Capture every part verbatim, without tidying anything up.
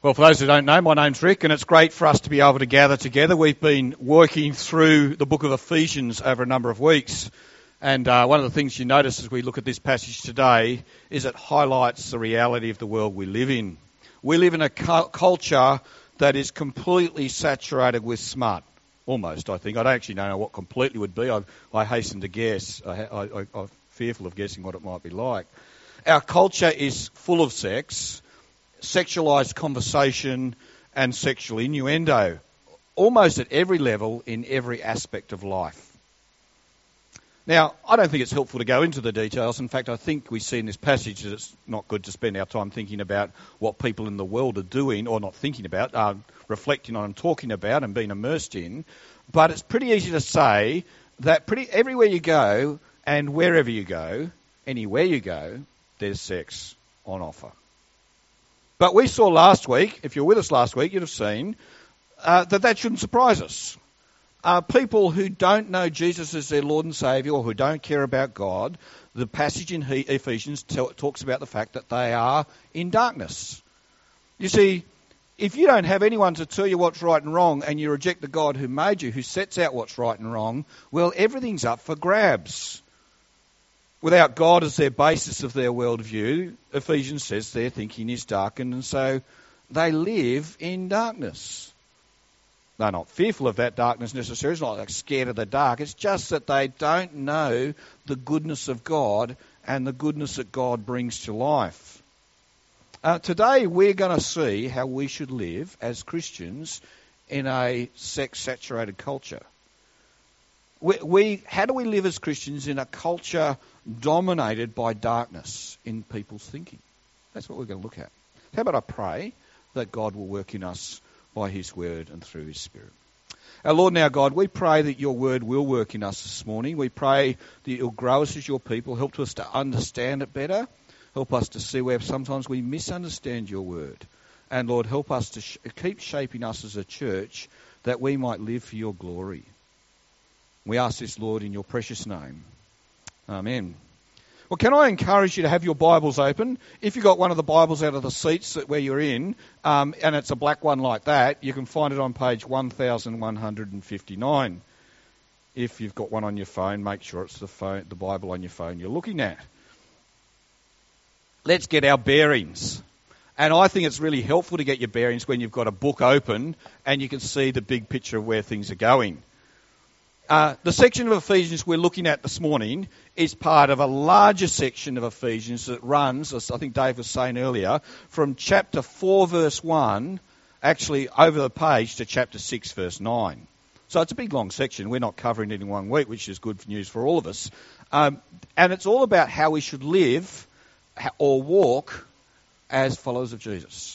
Well, for those who don't know, my name's Rick, and it's great for us to be able to gather together. We've been working through the book of Ephesians over a number of weeks, and uh, one of the things you notice as we look at this passage today is it highlights the reality of the world we live in. We live in a cu- culture that is completely saturated with smut, almost, I think. I don't actually know what completely would be. I, I hasten to guess. I, I, I, I'm fearful of guessing what it might be like. Our culture is full of sex, sexualised conversation and sexual innuendo, almost at every level in every aspect of life. Now, I don't think it's helpful to go into the details. In fact, I think we see in this passage that it's not good to spend our time thinking about what people in the world are doing, or not thinking about, uh, reflecting on and talking about and being immersed in. But it's pretty easy to say that pretty everywhere you go and wherever you go, anywhere you go, there's sex on offer. But we saw last week, if you were with us last week, you'd have seen uh, that that shouldn't surprise us. Uh, people who don't know Jesus as their Lord and Saviour, or who don't care about God, the passage in he- Ephesians t- talks about the fact that they are in darkness. You see, if you don't have anyone to tell you what's right and wrong, and you reject the God who made you, who sets out what's right and wrong, well, everything's up for grabs. Without God as their basis of their worldview, Ephesians says their thinking is darkened, and so they live in darkness. They're not fearful of that darkness necessarily. It's not like scared of the dark. It's just that they don't know the goodness of God and the goodness that God brings to life. Uh, today we're going to see how we should live as Christians in a sex-saturated culture. We, we, how do we live as Christians in a culture dominated by darkness in people's thinking? That's what we're going to look at. How about I pray that God will work in us by his word and through his Spirit. Our Lord and our God, we pray that your word will work in us this morning. We pray that it will grow us as your people, help us to understand it better, help us to see where sometimes we misunderstand your word. And Lord, help us to sh- keep shaping us as a church that we might live for your glory. We ask this, Lord, in your precious name. Amen. Well, can I encourage you to have your Bibles open? If you've got one of the Bibles out of the seats that where you're in, um, and it's a black one like that, you can find it on page one thousand one hundred fifty-nine. If you've got one on your phone, make sure it's the phone, the Bible on your phone you're looking at. Let's get our bearings. And I think it's really helpful to get your bearings when you've got a book open and you can see the big picture of where things are going. Uh, the section of Ephesians we're looking at this morning is part of a larger section of Ephesians that runs, as I think Dave was saying earlier, from chapter four, verse one, actually over the page to chapter six, verse nine. So it's a big, long section. We're not covering it in one week, which is good news for all of us. Um, and it's all about how we should live or walk as followers of Jesus.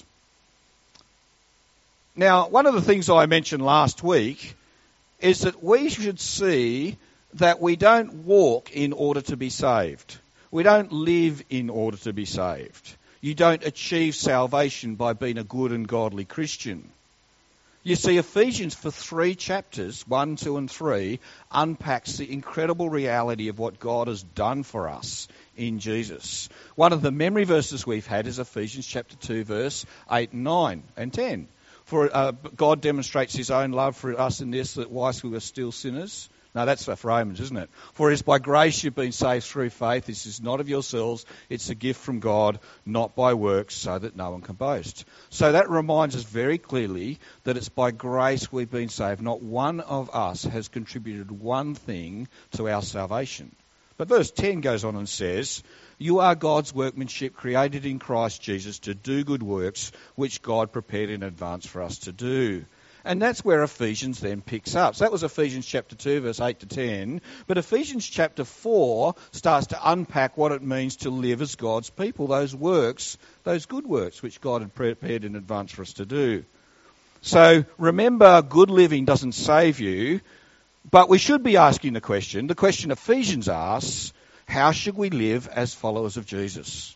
Now, one of the things I mentioned last week is that we should see that we don't walk in order to be saved. We don't live in order to be saved. You don't achieve salvation by being a good and godly Christian. You see, Ephesians for three chapters, one, two and three, unpacks the incredible reality of what God has done for us in Jesus. One of the memory verses we've had is Ephesians chapter two, verse eight, nine and ten. For uh, God demonstrates his own love for us in this, that whilst we were still sinners. No, that's for Romans, isn't it? For it is by grace you've been saved through faith. This is not of yourselves. It's a gift from God, not by works, so that no one can boast. So that reminds us very clearly that it's by grace we've been saved. Not one of us has contributed one thing to our salvation. But verse ten goes on and says, you are God's workmanship, created in Christ Jesus to do good works, which God prepared in advance for us to do. And that's where Ephesians then picks up. So that was Ephesians chapter two, verse eight to ten. But Ephesians chapter four starts to unpack what it means to live as God's people, those works, those good works, which God had prepared in advance for us to do. So remember, good living doesn't save you, but we should be asking the question, the question Ephesians asks, how should we live as followers of Jesus?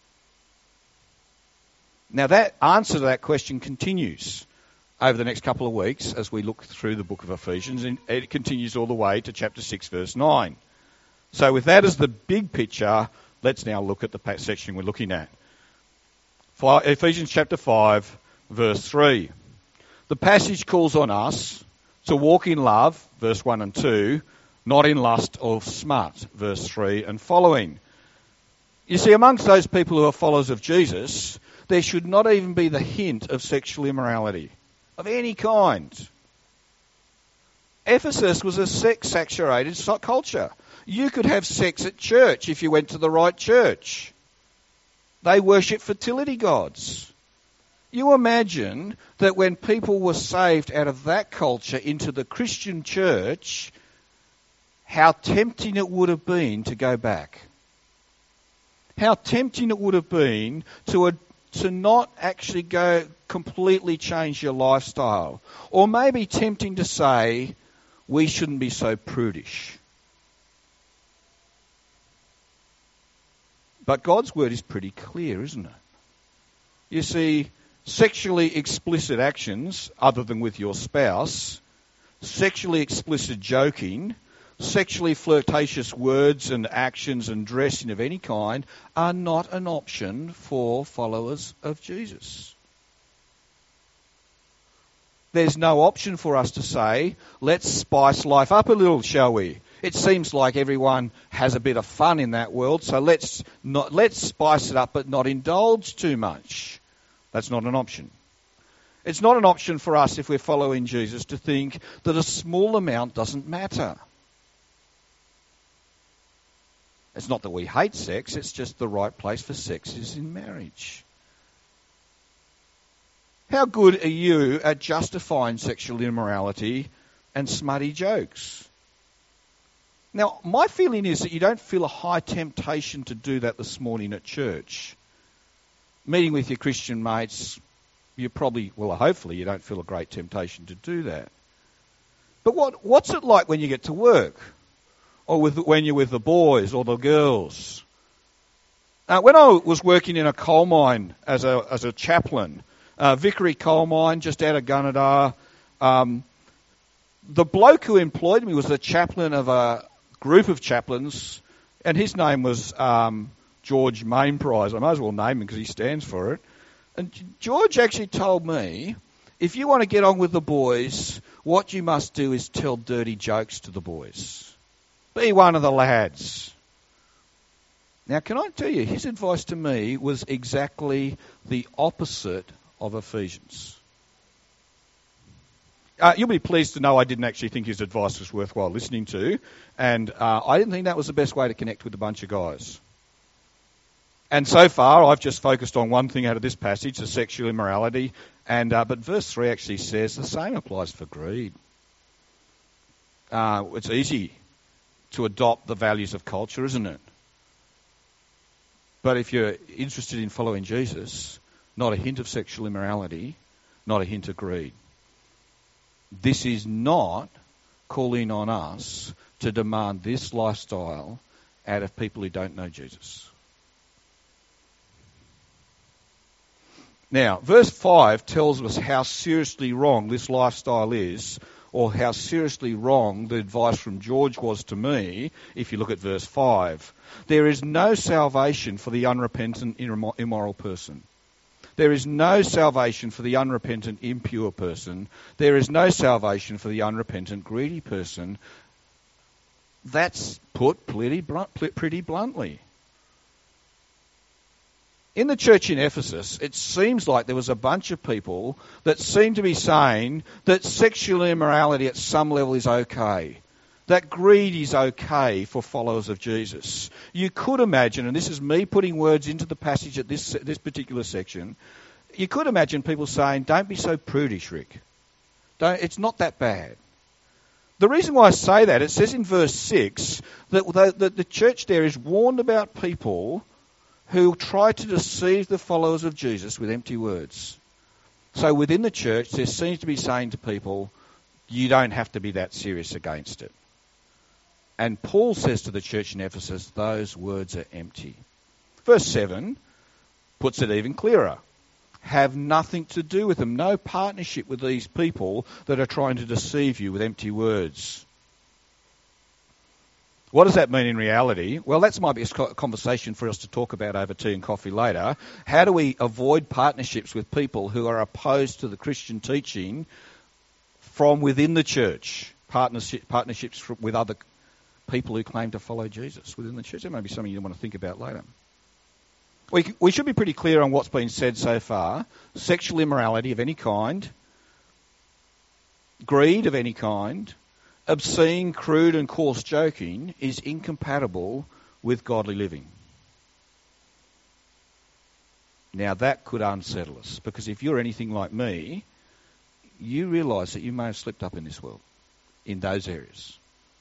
Now that answer to that question continues over the next couple of weeks as we look through the book of Ephesians, and it continues all the way to chapter six, verse nine. So with that as the big picture, let's now look at the section we're looking at. Ephesians chapter five, verse three. The passage calls on us to walk in love, verse one and two, not in lust or smut, verse three and following. You see, amongst those people who are followers of Jesus, there should not even be the hint of sexual immorality of any kind. Ephesus was a sex-saturated culture. You could have sex at church if you went to the right church. They worship fertility gods. You imagine that when people were saved out of that culture into the Christian church, how tempting it would have been to go back. How tempting it would have been to, uh, to not actually go completely change your lifestyle. Or maybe tempting to say, we shouldn't be so prudish. But God's word is pretty clear, isn't it? You see, sexually explicit actions, other than with your spouse, sexually explicit joking, sexually flirtatious words and actions and dressing of any kind are not an option for followers of Jesus. There's no option for us to say, let's spice life up a little, shall we? It seems like everyone has a bit of fun in that world, so let's not let's spice it up but not indulge too much. That's not an option. It's not an option for us if we're following Jesus to think that a small amount doesn't matter. It's not that we hate sex, it's just the right place for sex is in marriage. How good are you at justifying sexual immorality and smutty jokes? Now, my feeling is that you don't feel a high temptation to do that this morning at church. Meeting with your Christian mates, you probably, well, hopefully you don't feel a great temptation to do that. But what what's it like when you get to work? Or with when you're with the boys or the girls? Uh, when I was working in a coal mine as a as a chaplain, uh, Vickery coal mine just out of Gunnedah, um, the bloke who employed me was the chaplain of a group of chaplains, and his name was um, George Mainprize. I might as well name him because he stands for it. And George actually told me, if you want to get on with the boys, what you must do is tell dirty jokes to the boys. Be one of the lads. Now, can I tell you, his advice to me was exactly the opposite of Ephesians. Uh, you'll be pleased to know I didn't actually think his advice was worthwhile listening to, and uh, I didn't think that was the best way to connect with a bunch of guys. And so far, I've just focused on one thing out of this passage, the sexual immorality, and uh, but verse three actually says the same applies for greed. Uh, it's easy to adopt the values of culture, isn't it? But if you're interested in following Jesus, not a hint of sexual immorality, not a hint of greed. This is not calling on us to demand this lifestyle out of people who don't know Jesus. Now, verse five tells us how seriously wrong this lifestyle is, or how seriously wrong the advice from George was to me, if you look at verse five. There is no salvation for the unrepentant, immoral person. There is no salvation for the unrepentant, impure person. There is no salvation for the unrepentant, greedy person. That's put pretty, pretty bluntly. In the church in Ephesus, it seems like there was a bunch of people that seemed to be saying that sexual immorality at some level is okay, that greed is okay for followers of Jesus. You could imagine, and this is me putting words into the passage at this this particular section, you could imagine people saying, don't be so prudish, Rick. Don't, it's not that bad. The reason why I say that, it says in verse six that the, the, the church there is warned about people who try to deceive the followers of Jesus with empty words. So within the church, there seems to be saying to people, you don't have to be that serious against it. And Paul says to the church in Ephesus, those words are empty. Verse seven puts it even clearer. Have nothing to do with them. No partnership with these people that are trying to deceive you with empty words. What does that mean in reality? Well, that might be a conversation for us to talk about over tea and coffee later. How do we avoid partnerships with people who are opposed to the Christian teaching from within the church? Partnership, partnerships with other people who claim to follow Jesus within the church. That may be something you want to think about later. We, we should be pretty clear on what's been said so far. Sexual immorality of any kind, greed of any kind, obscene, crude and coarse joking is incompatible with godly living. Now that could unsettle us, because if you're anything like me, you realise that you may have slipped up in this world, in those areas.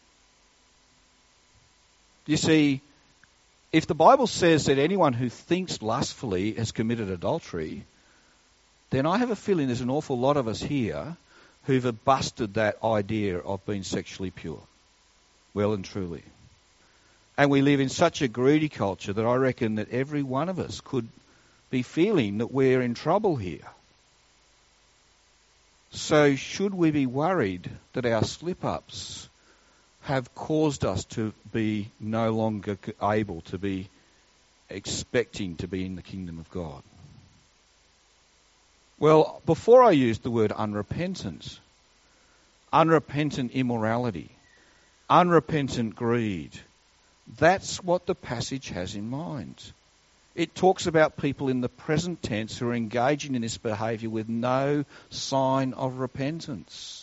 You see, if the Bible says that anyone who thinks lustfully has committed adultery, then I have a feeling there's an awful lot of us here who've busted that idea of being sexually pure, well and truly. And we live in such a greedy culture that I reckon that every one of us could be feeling that we're in trouble here. So should we be worried that our slip-ups have caused us to be no longer able to be expecting to be in the kingdom of God? Well, before I used the word unrepentant, unrepentant immorality, unrepentant greed, that's what the passage has in mind. It talks about people in the present tense who are engaging in this behaviour with no sign of repentance.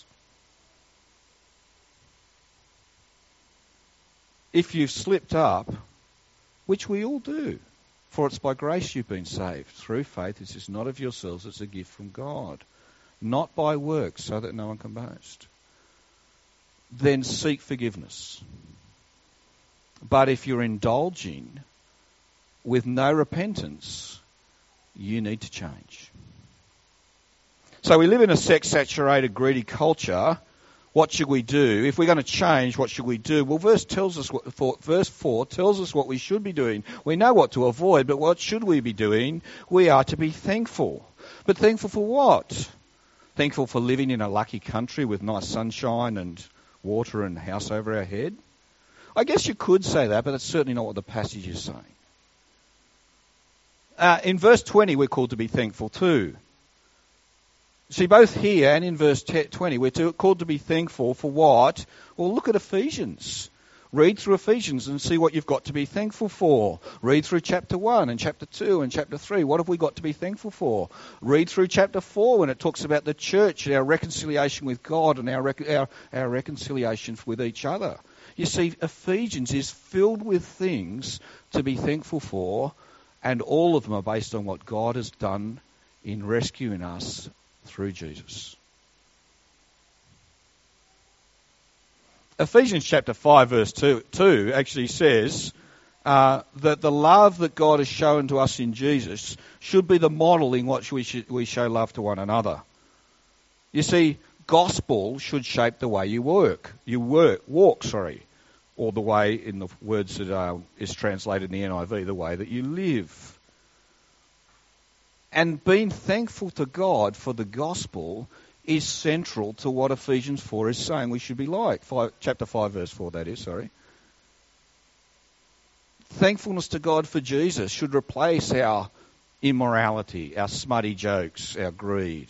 If you've slipped up, which we all do, for it's by grace you've been saved, through faith. This is not of yourselves, it's a gift from God, not by works, so that no one can boast. Then seek forgiveness. But if you're indulging with no repentance, you need to change. So we live in a sex-saturated, greedy culture. What should we do? If we're going to change, what should we do? Well, verse tells us what, for, verse four tells us what we should be doing. We know what to avoid, but what should we be doing? We are to be thankful. But thankful for what? Thankful for living in a lucky country with nice sunshine and water and a house over our head? I guess you could say that, but that's certainly not what the passage is saying. Uh, in verse twenty, we're called to be thankful too. See, both here and in verse twenty, we're to, called to be thankful for what? Well, look at Ephesians. Read through Ephesians and see what you've got to be thankful for. Read through chapter one and chapter two and chapter three. What have we got to be thankful for? Read through chapter four when it talks about the church and our reconciliation with God and our, rec- our, our reconciliation with each other. You see, Ephesians is filled with things to be thankful for, and all of them are based on what God has done in rescuing us through Jesus. Ephesians chapter five verse two, two actually says uh, that the love that God has shown to us in Jesus should be the model in which we, should, we show love to one another. You see, gospel should shape the way you work. You work, walk, sorry, or the way, in the words that uh, is translated in the N I V, the way that you live. And being thankful to God for the gospel is central to what Ephesians four is saying we should be like. Five, chapter five, verse four, that is, sorry. Thankfulness to God for Jesus should replace our immorality, our smutty jokes, our greed.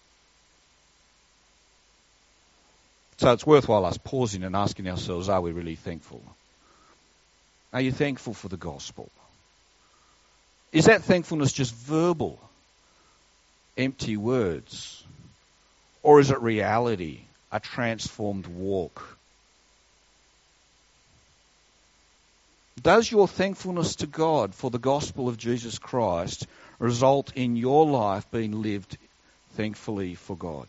So it's worthwhile us pausing and asking ourselves, are we really thankful? Are you thankful for the gospel? Is that thankfulness just verbal, empty words? Or is it reality, a transformed walk? Does your thankfulness to God for the gospel of Jesus Christ result in your life being lived thankfully for God?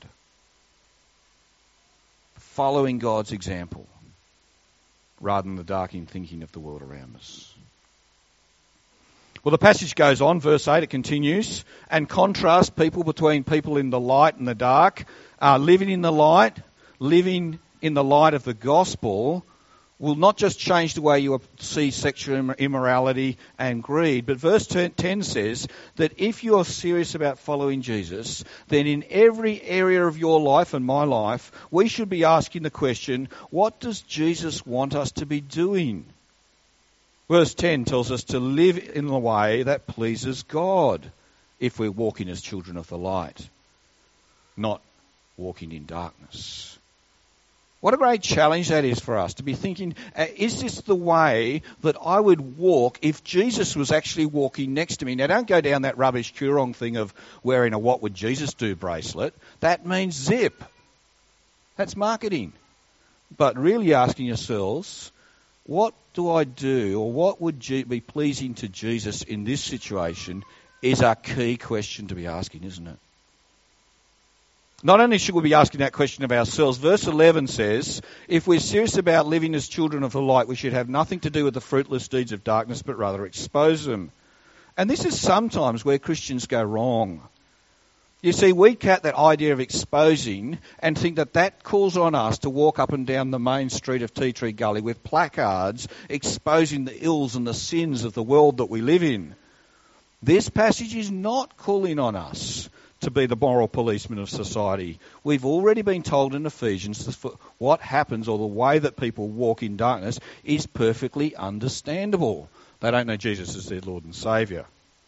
Following God's example rather than the darkened thinking of the world around us. Well, the passage goes on, verse eight, it continues, and contrasts people between people in the light and the dark, uh, living in the light, living in the light of the gospel, will not just change the way you see sexual immorality and greed, but verse ten says that if you are serious about following Jesus, then in every area of your life and my life, we should be asking the question, what does Jesus want us to be doing? Verse ten tells us to live in a way that pleases God if we're walking as children of the light, not walking in darkness. What a great challenge that is for us, to be thinking, uh, is this the way that I would walk if Jesus was actually walking next to me? Now, don't go down that rubbish Coorong thing of wearing a "What Would Jesus Do" bracelet. That means zip. That's marketing. But really asking yourselves, what do I do, or what would be pleasing to Jesus in this situation, is a key question to be asking, isn't it? Not only should we be asking that question of ourselves, verse eleven says, if we're serious about living as children of the light, we should have nothing to do with the fruitless deeds of darkness, but rather expose them. And this is sometimes where Christians go wrong. You see, we cut that idea of exposing and think that that calls on us to walk up and down the main street of Tea Tree Gully with placards exposing the ills and the sins of the world that we live in. This passage is not calling on us to be the moral policeman of society. We've already been told in Ephesians that what happens, or the way that people walk in darkness, is perfectly understandable. They don't know Jesus as their Lord and Saviour.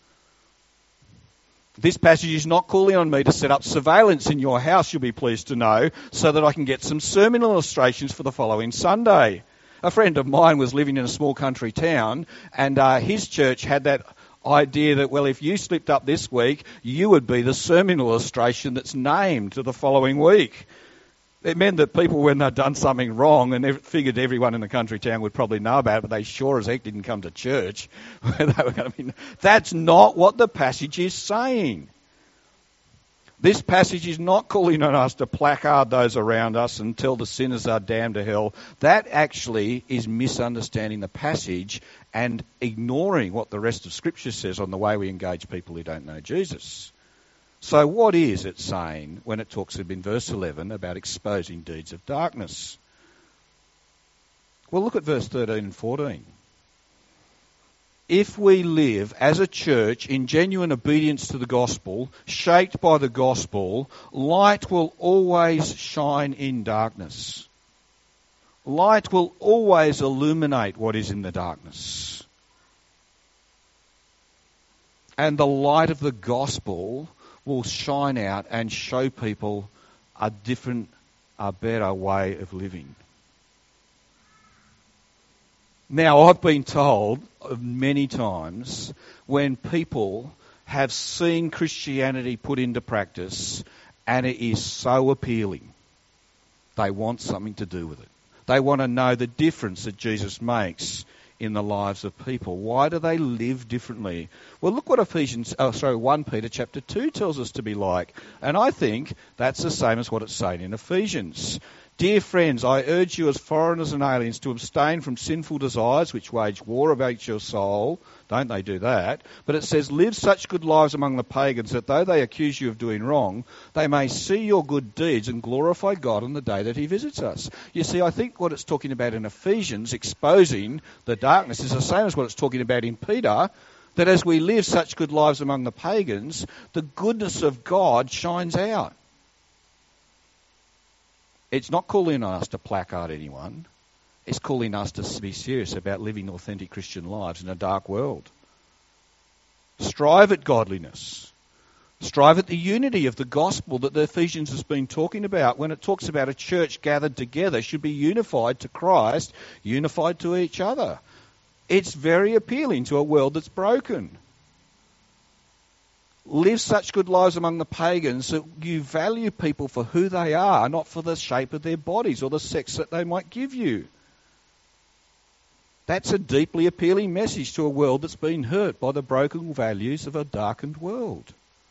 This passage is not calling on me to set up surveillance in your house, you'll be pleased to know, so that I can get some sermon illustrations for the following Sunday. A friend of mine was living in a small country town, and uh, his church had that idea that, well, if you slipped up this week, you would be the sermon illustration that's named to the following week. It meant that people, when they'd done something wrong, and they figured everyone in the country town would probably know about it, but they sure as heck didn't come to church. they were going to be, that's not what the passage is saying. This passage is not calling on us to placard those around us and tell the sinners are damned to hell. That actually is misunderstanding the passage and ignoring what the rest of Scripture says on the way we engage people who don't know Jesus. So what is it saying when it talks in verse eleven about exposing deeds of darkness? Well, look at verse thirteen and fourteen. If we live as a church in genuine obedience to the gospel, shaped by the gospel, light will always shine in darkness. Light will always illuminate what is in the darkness. And the light of the gospel will shine out and show people a different, a better way of living. Now, I've been told many times when people have seen Christianity put into practice and it is so appealing, they want something to do with it. They want to know the difference that Jesus makes in the lives of people. Why do they live differently? Well, look what Ephesians, oh, sorry, First Peter chapter two tells us to be like. And I think that's the same as what it's saying in Ephesians. Dear friends, I urge you as foreigners and aliens to abstain from sinful desires which wage war against your soul. Don't they do that? But it says, live such good lives among the pagans that though they accuse you of doing wrong, they may see your good deeds and glorify God on the day that he visits us. You see, I think what it's talking about in Ephesians, exposing the darkness, is the same as what it's talking about in Peter, that as we live such good lives among the pagans, the goodness of God shines out. It's not calling on us to placard anyone. It's calling us to be serious about living authentic Christian lives in a dark world. Strive at godliness. Strive at the unity of the gospel that the Ephesians has been talking about. When it talks about a church gathered together, should be unified to Christ, unified to each other. It's very appealing to a world that's broken. Live such good lives among the pagans that you value people for who they are, not for the shape of their bodies or the sex that they might give you. That's a deeply appealing message to a world that's been hurt by the broken values of a darkened world.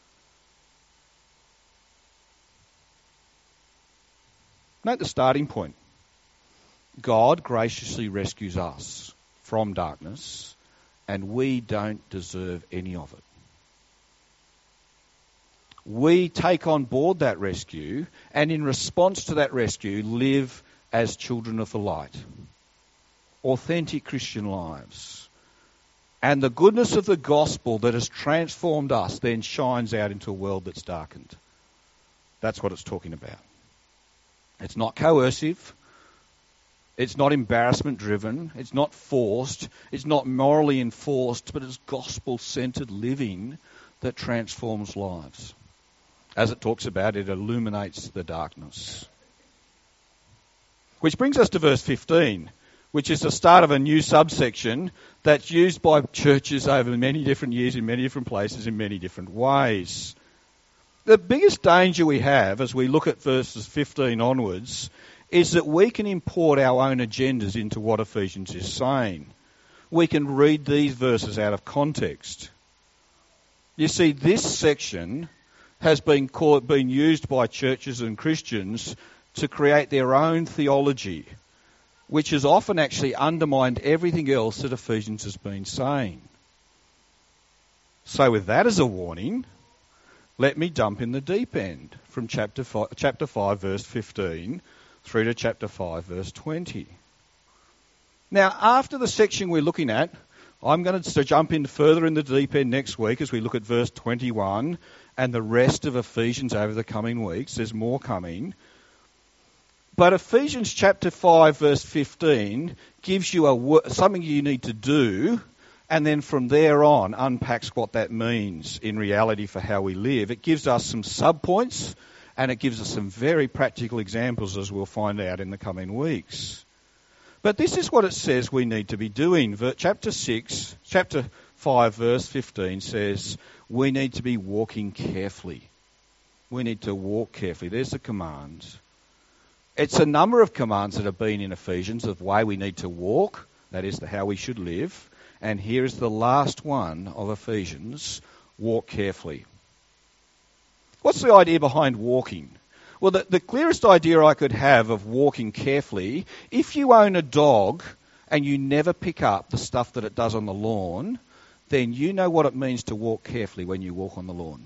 Note the starting point. God graciously rescues us from darkness, and we don't deserve any of it. We take on board that rescue, and in response to that rescue, live as children of the light. authentic Christian lives. And the goodness of the gospel that has transformed us then shines out into a world that's darkened. That's what it's talking about. It's not coercive. It's not embarrassment driven. It's not forced. It's not morally enforced, but it's gospel-centered living that transforms lives. As it talks about, it illuminates the darkness. Which brings us to verse fifteen, which is the start of a new subsection that's used by churches over many different years in many different places in many different ways. The biggest danger we have as we look at verses fifteen onwards is that we can import our own agendas into what Ephesians is saying. We can read these verses out of context. You see, this section has been called, been used by churches and Christians to create their own theology, which has often actually undermined everything else that Ephesians has been saying. So with that as a warning, let me jump in the deep end from chapter five, chapter five, verse fifteen, through to chapter five, verse twenty. Now, after the section we're looking at, I'm going to jump in further in the deep end next week as we look at verse twenty-one and the rest of Ephesians over the coming weeks. There's more coming. But Ephesians chapter five, verse fifteen gives you a, something you need to do, and then from there on unpacks what that means in reality for how we live. It gives us some sub-points, and it gives us some very practical examples, as we'll find out in the coming weeks. But this is what it says we need to be doing. Chapter six, chapter five, verse fifteen says we need to be walking carefully. We need to walk carefully. There's the command. It's a number of commands that have been in Ephesians of why we need to walk, that is, the how we should live. And here is the last one of Ephesians, walk carefully. What's the idea behind walking? Well, the, the clearest idea I could have of walking carefully, if you own a dog and you never pick up the stuff that it does on the lawn, then you know what it means to walk carefully when you walk on the lawn.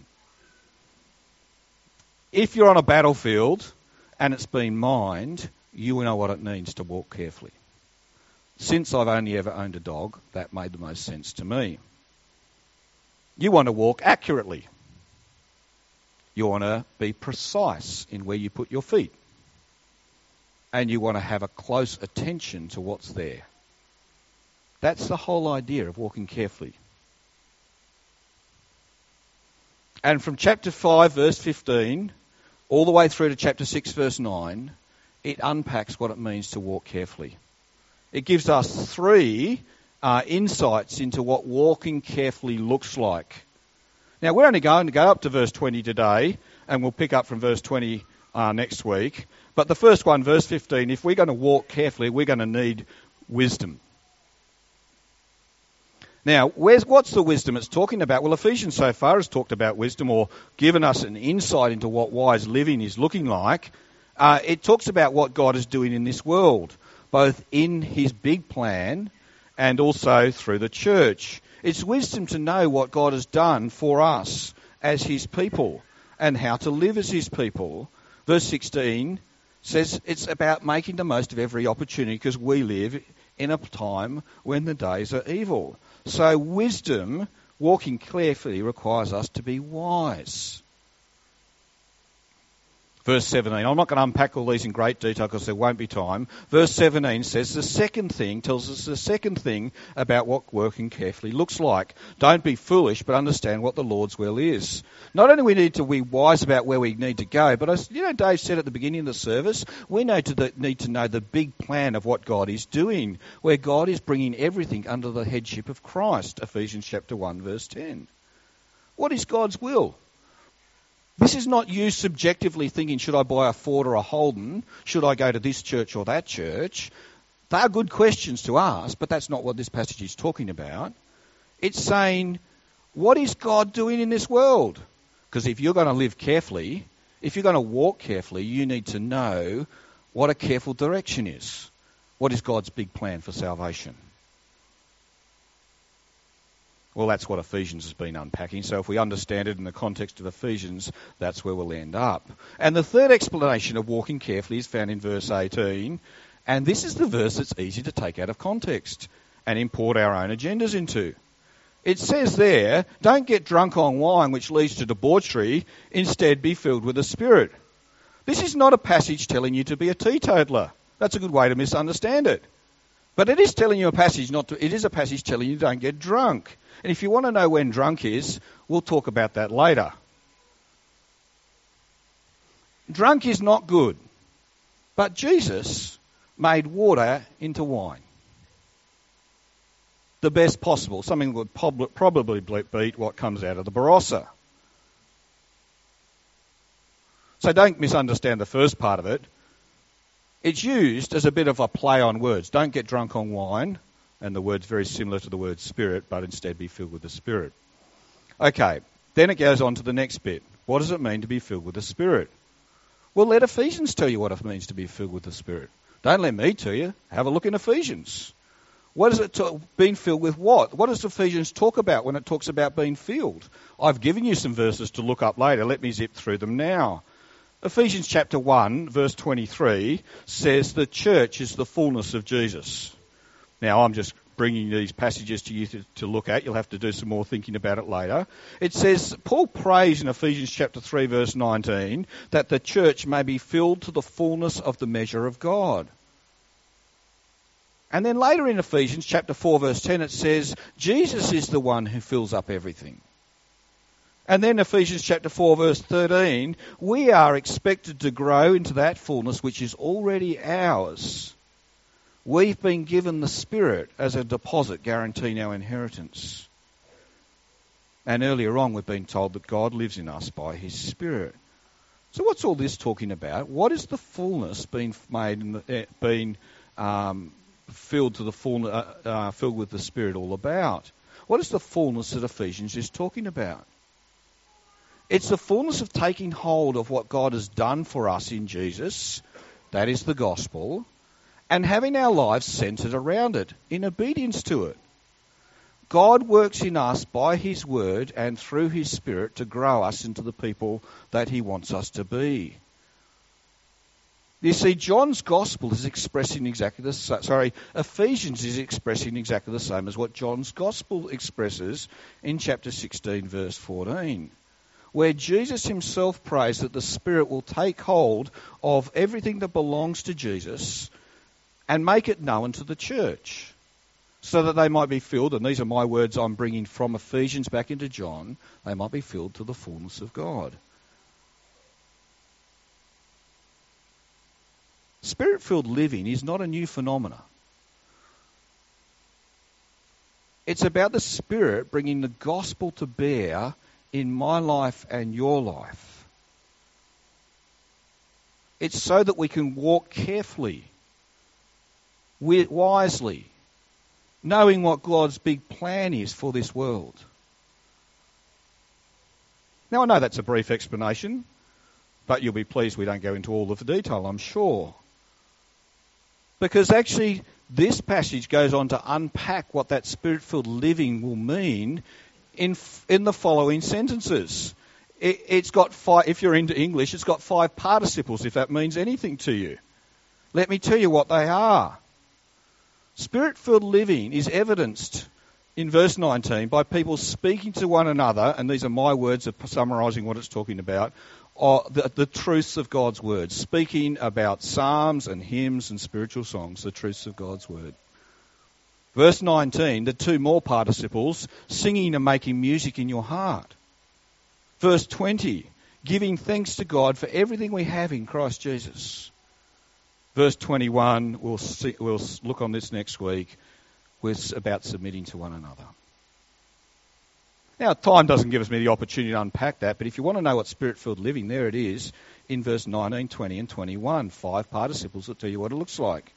If you're on a battlefield and it's been mined, you know what it means to walk carefully. Since I've only ever owned a dog, that made the most sense to me. You want to walk accurately. You want to be precise in where you put your feet. And you want to have a close attention to what's there. That's the whole idea of walking carefully. And from chapter five, verse fifteen, all the way through to chapter six, verse nine, it unpacks what it means to walk carefully. It gives us three uh, insights into what walking carefully looks like. Now, we're only going to go up to verse twenty today, and we'll pick up from verse twenty uh, next week. But the first one, verse fifteen, if we're going to walk carefully, we're going to need wisdom. Now, where's, what's the wisdom it's talking about? Well, Ephesians so far has talked about wisdom or given us an insight into what wise living is looking like. Uh, it talks about what God is doing in this world, both in his big plan and also through the church. It's wisdom to know what God has done for us as his people and how to live as his people. Verse sixteen says it's about making the most of every opportunity because we live in a time when the days are evil. So wisdom, walking carefully, requires us to be wise. Verse seventeen, I'm not going to unpack all these in great detail because there won't be time. Verse seventeen says the second thing, tells us the second thing about what working carefully looks like. Don't be foolish, but understand what the Lord's will is. Not only do we need to be wise about where we need to go, but as you know, Dave said at the beginning of the service, we need to, the, need to know the big plan of what God is doing, where God is bringing everything under the headship of Christ. Ephesians chapter one, verse ten. What is God's will? This is not you subjectively thinking, should I buy a Ford or a Holden? Should I go to this church or that church? They are good questions to ask, but that's not what this passage is talking about. It's saying, what is God doing in this world? Because if you're going to live carefully, if you're going to walk carefully, you need to know what a careful direction is. What is God's big plan for salvation? Well, that's what Ephesians has been unpacking. So if we understand it in the context of Ephesians, that's where we'll end up. And the third explanation of walking carefully is found in verse eighteen. And this is the verse that's easy to take out of context and import our own agendas into. It says there, don't get drunk on wine which leads to debauchery, instead be filled with the Spirit. This is not a passage telling you to be a teetotaler. That's a good way to misunderstand it. But it is telling you a passage not to, it is a passage telling you don't get drunk. And if you want to know when drunk is, we'll talk about that later. Drunk is not good. But Jesus made water into wine. The best possible, something that would prob- probably beat what comes out of the Barossa. So don't misunderstand the first part of it. It's used as a bit of a play on words. Don't get drunk on wine, and the word's very similar to the word Spirit, but instead be filled with the Spirit. Okay, then it goes on to the next bit. What does it mean to be filled with the Spirit? Well, let Ephesians tell you what it means to be filled with the Spirit. Don't let me tell you. Have a look in Ephesians. What is it to, being filled with what? What does Ephesians talk about when it talks about being filled? I've given you some verses to look up later. Let me zip through them now. Ephesians chapter one, verse twenty-three says the church is the fullness of Jesus. Now, I'm just bringing these passages to you to, to look at. You'll have to do some more thinking about it later. It says, Paul prays in Ephesians chapter three, verse nineteen, that the church may be filled to the fullness of the measure of God. And then later in Ephesians chapter four, verse ten, it says, Jesus is the one who fills up everything. And then Ephesians chapter four, verse thirteen, we are expected to grow into that fullness which is already ours. We've been given the Spirit as a deposit guaranteeing our inheritance. And earlier on we've been told that God lives in us by his Spirit. So what's all this talking about? What is the fullness being made, in the, uh, being um, filled to the full, uh, uh, filled with the Spirit all about? What is the fullness that Ephesians is talking about? It's the fullness of taking hold of what God has done for us in Jesus, that is the gospel, and having our lives centred around it, in obedience to it. God works in us by his word and through his Spirit to grow us into the people that he wants us to be. You see, John's gospel is expressing exactly the same, sorry, Ephesians is expressing exactly the same as what John's gospel expresses in chapter sixteen, verse fourteen. Where Jesus himself prays that the Spirit will take hold of everything that belongs to Jesus and make it known to the church so that they might be filled, and these are my words I'm bringing from Ephesians back into John, they might be filled to the fullness of God. Spirit-filled living is not a new phenomenon. It's about the Spirit bringing the gospel to bear in my life and your life. It's so that we can walk carefully, wisely, knowing what God's big plan is for this world. Now, I know that's a brief explanation, but you'll be pleased we don't go into all of the detail, I'm sure. Because actually, this passage goes on to unpack what that Spirit-filled living will mean in in the following sentences. It, it's got five, if you're into English, it's got five participles, if that means anything to you. Let me tell you what they are. Spirit-filled living is evidenced in verse nineteen by people speaking to one another, and these are my words of summarising what it's talking about, are the, the truths of God's word, speaking about psalms and hymns and spiritual songs, the truths of God's word. Verse nineteen, the two more participles, singing and making music in your heart. Verse twenty, giving thanks to God for everything we have in Christ Jesus. Verse twenty-one, we'll, see, we'll look on this next week, was about submitting to one another. Now, time doesn't give us me the opportunity to unpack that, but if you want to know what Spirit-filled living, there it is in verse nineteen, twenty and twenty-one. Five participles that tell you what it looks like.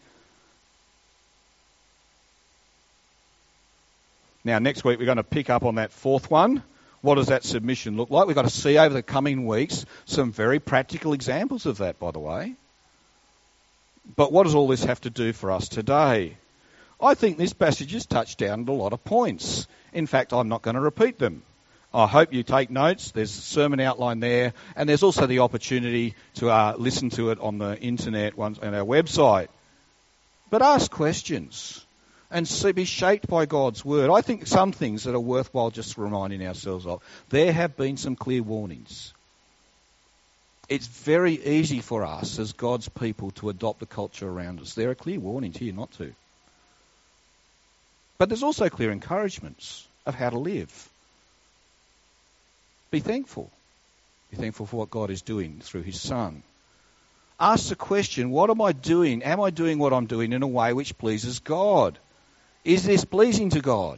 Now, next week we're going to pick up on that fourth one. What does that submission look like? We've got to see over the coming weeks some very practical examples of that, by the way. But what does all this have to do for us today? I think this passage has touched down at a lot of points. In fact, I'm not going to repeat them. I hope you take notes. There's a sermon outline there, and there's also the opportunity to uh, listen to it on the internet on our website. But ask questions and see, be shaped by God's word. I think some things that are worthwhile just reminding ourselves of. There have been some clear warnings. It's very easy for us as God's people to adopt the culture around us. There are clear warnings here not to. But there's also clear encouragements of how to live. Be thankful. Be thankful for what God is doing through his Son. Ask the question, what am I doing? Am I doing what I'm doing in a way which pleases God? Is this pleasing to God?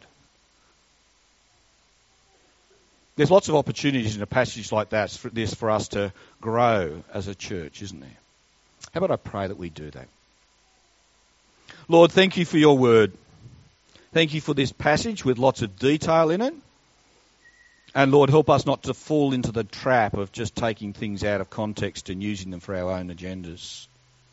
There's lots of opportunities in a passage like that for this for us to grow as a church, isn't there? How about I pray that we do that? Lord, thank you for your word. Thank you for this passage with lots of detail in it. And Lord, help us not to fall into the trap of just taking things out of context and using them for our own agendas.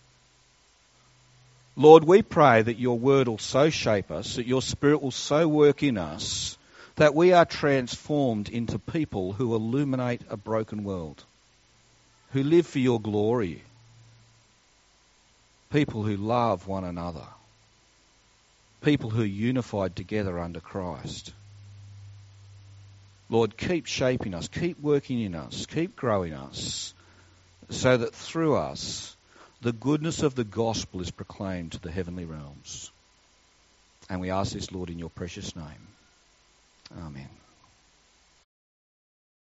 Lord, we pray that your word will so shape us, that your Spirit will so work in us, that we are transformed into people who illuminate a broken world, who live for your glory, people who love one another, people who are unified together under Christ. Lord, keep shaping us, keep working in us, keep growing us, so that through us the goodness of the gospel is proclaimed to the heavenly realms. And we ask this, Lord, in your precious name. Amen.